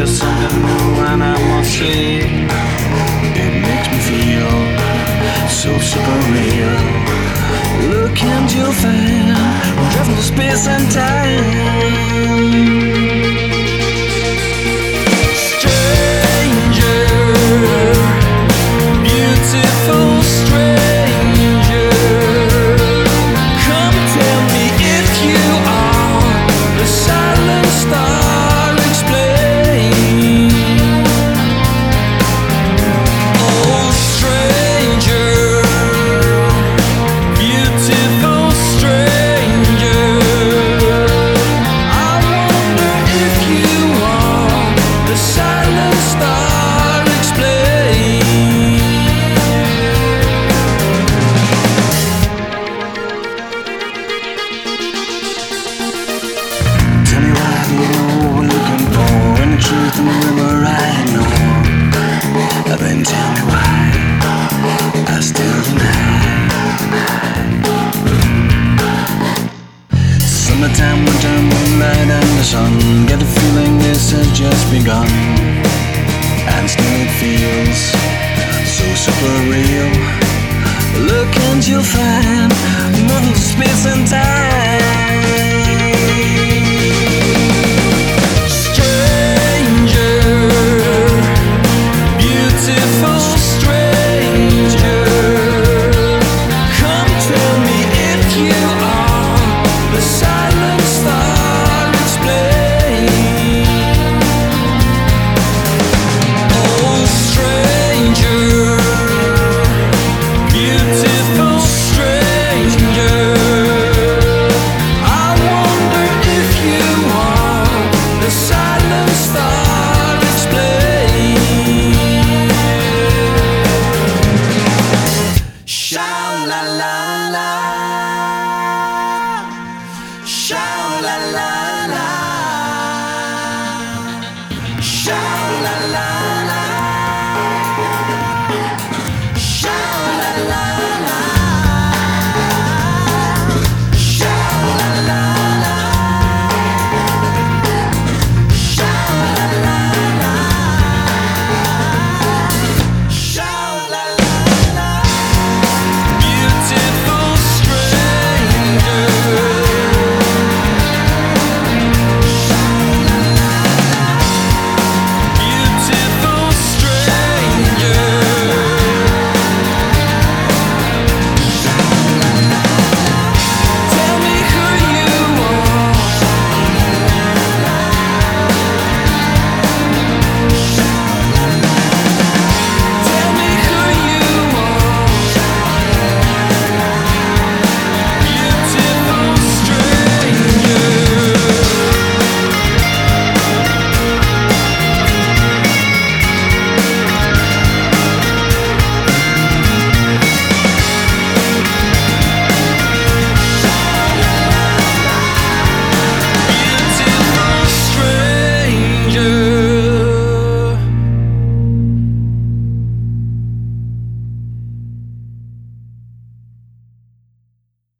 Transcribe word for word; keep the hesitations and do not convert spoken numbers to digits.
There's something new and I must say, it makes me feel so super real. Look and you'll find we're driving to space and time. Truth in the river I know. Then tell me why I still deny. Summertime, winter, moonlight and the sun. Get the feeling this has just begun. And still it feels so super real. Look and you'll find moving through space and time. Sha la la la, sha la la.